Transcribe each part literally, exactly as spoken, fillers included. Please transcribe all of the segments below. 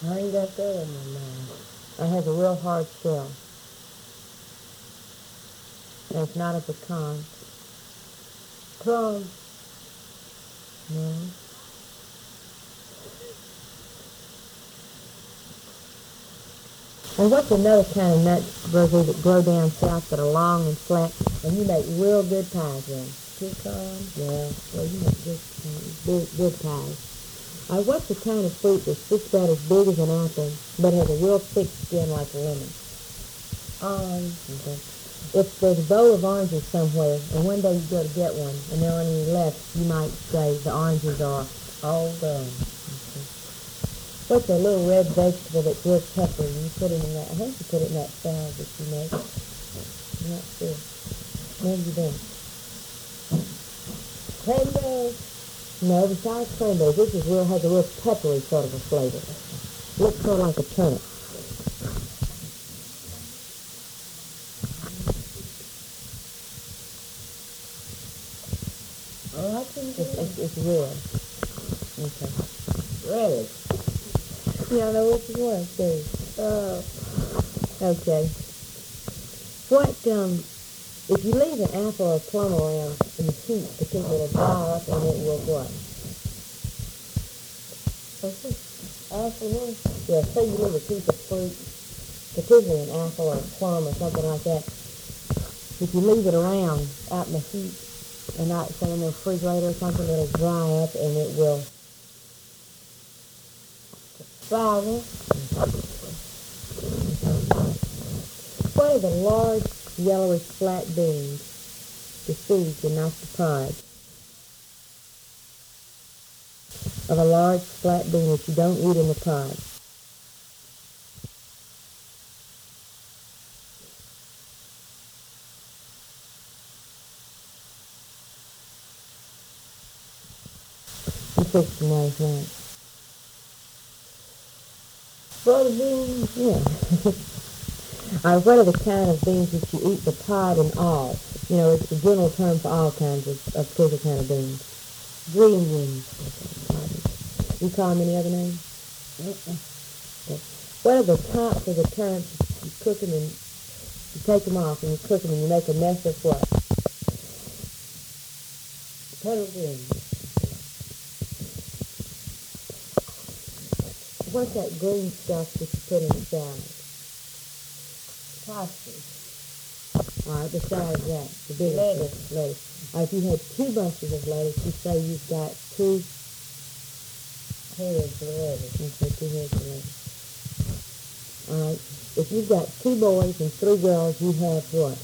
I ain't got that in my mind. It has a real hard shell. And it's not a pecan. Plum. No. And what's another kind of nuts, Rosie, that grow down south that are long and flat, and you make real good pies with them? Pecan. Yeah, well, you make good, good, good pies. Uh, what's the kind of fruit that's just about as big as an apple, but has a real thick skin like a lemon? Um, Okay. If there's a bowl of oranges somewhere, and one day you go to get one, and there aren't any left, you might say the oranges are all gone. What's a little red vegetable that's real peppery? You put it in that. I think you put it in that salad that you make. I'm not sure. Maybe you don't. Cranberries. No, besides cranberries, this is real has a real peppery sort of a flavor. Looks sort of like a turnip. Oh, I think It's, it's, it's red. Okay. relish. Yeah, I know which one, too. Uh, Okay. What, um, if you leave an apple or plum around in the heat, the thing will dry up and it will what? apple. Yeah, say you leave a piece of fruit, particularly an apple or a plum or something like that. If you leave it around out in the heat and not, say, in the refrigerator or something, it'll dry up and it will Flour. What are the large, yellowish, flat beans, the seeds and not the pods, of a large, flat bean that you don't eat in the pod? You fixed the nice one. Butter beans. Yeah. Uh, what are the kind of beans that you eat the pod and all? You know, it's the general term for all kinds of, of particular kind of beans. Green beans. You call them any other name? Uh-uh. Okay. What are the tops of the turnips? You cook them and you take them off and you cook them and you make a mess of what? Butter beans. What's that green stuff that you put in the salad? Pasta. All right, besides that, the big Lettuce. lettuce. Uh, if you had two bunches of lettuce, you say you've got two Heads of lettuce. You say two heads of lettuce. All right. If you've got two boys and three girls, you have what?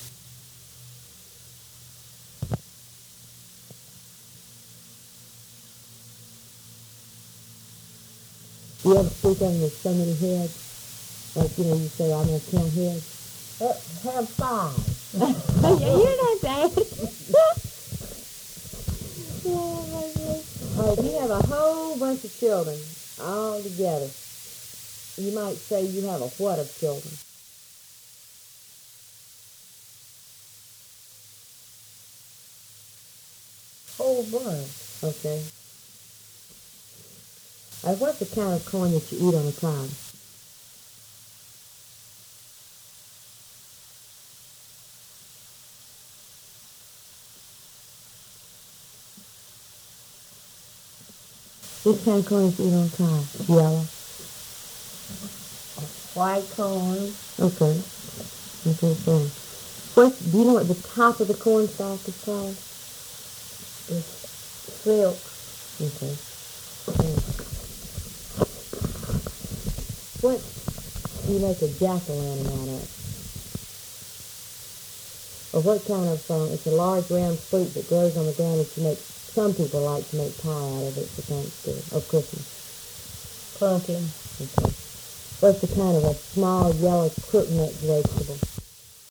You ever speak of them with so many heads? Like, you know, you say, I'm going to count heads. Uh, have five. Yeah, you're not bad. All right, if you have a whole bunch of children all together, you might say you have a what of children? Whole bunch. Okay. All right, what's the kind of corn that you eat on a cob? Which kind of corn is you eat on a cob? Yellow. White corn. Okay. Okay, fine. What, do you know what the top of the corn stalk is called? It's silk. Okay. Yeah. What do you make a jack-o'-lantern out of? Or what kind of, um, it's a large round fruit that grows on the ground that you make, some people like to make pie out of it for Thanksgiving, or Christmas. Pumpkin. Okay. What's the kind of a small yellow crooknut vegetable?